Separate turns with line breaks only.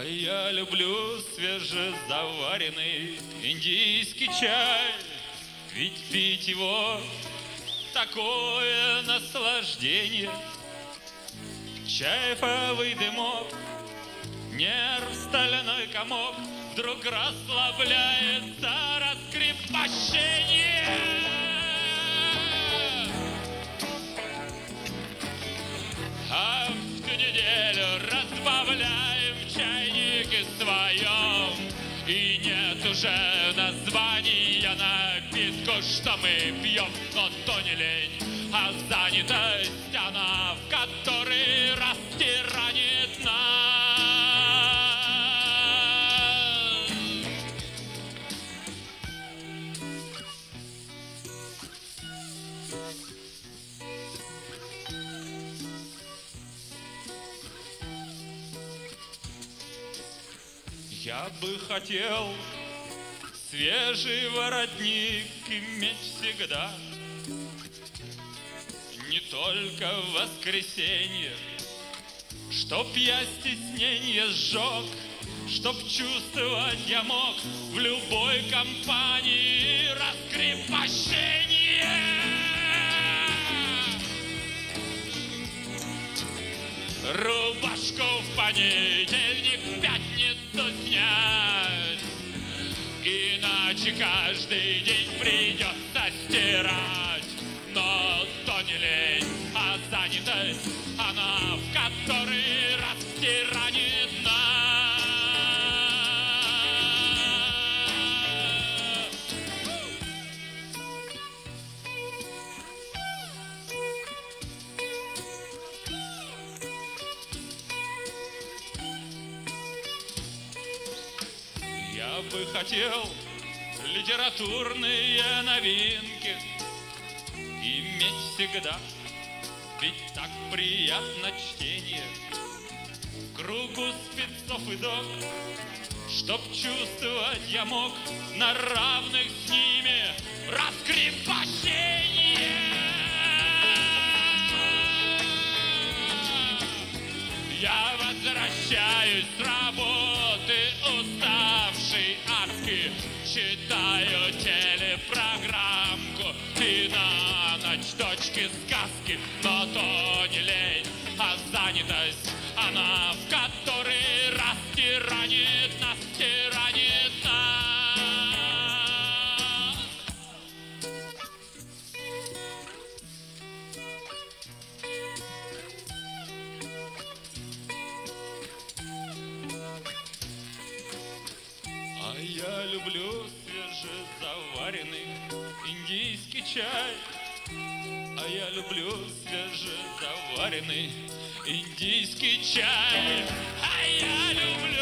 А я люблю свежезаваренный индийский чай, ведь пить его такое наслаждение. Чайфовый дымок, нерв стальной комок, вдруг расслабляется раскрепощение. А в ту неделю разбавляем в чайнике своем, и нет уже названия напитку, что мы пьем. Но то не лень, а занятость она, в который раз тиранит нас. Я бы хотел свежий воротник иметь всегда, не только в воскресенье, чтоб я стесненье сжег, чтоб чувствовать я мог в любой компании раскрепощение. Рубашку в понедельник, в пятницу снять, иначе каждый день придется стирать. Но то не лень, а занятость она, в который раз тиранит нас. Я бы хотел литературные новинки иметь всегда, ведь так приятно чтение в кругу спецов и док, чтоб чувствовать я мог на равных с ними раскрепощение. Я возвращаюсь с работы уставший адски, читаю телепрограммку и на ночь дочки сказки. Но то не лень, а занятость она, в который раз тиранит нас, тиранит нас. А я люблю свежезаваренный индийский чай. А я люблю свежезаваренный индийский чай. А я люблю